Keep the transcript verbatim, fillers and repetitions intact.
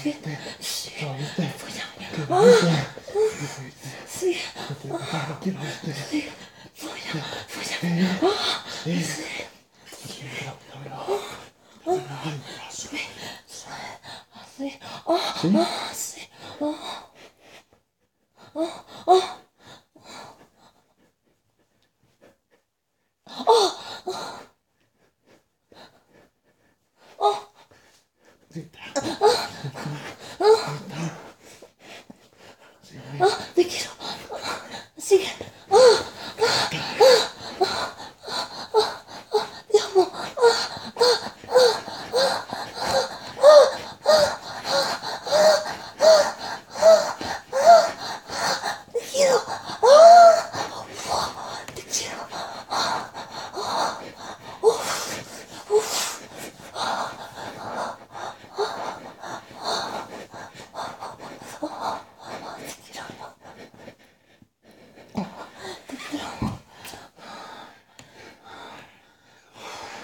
viste? Sí. ¿Lo viste? Fue ya. ¿Qué lo viste? ¿Qué viste? Sí. ¿Qué te pasaba? ¿Qué lo viste? Sí. Fue ya. Fue ya. Sí. Ah, Sí. sí. Sí, dámelo, dámelo. Dámelo, ay, mi brazo. Sí. Ah, ¿Sí? ah, sí. Ah, ah, ah. Sí, está. Sí, está. Sí, muy bien.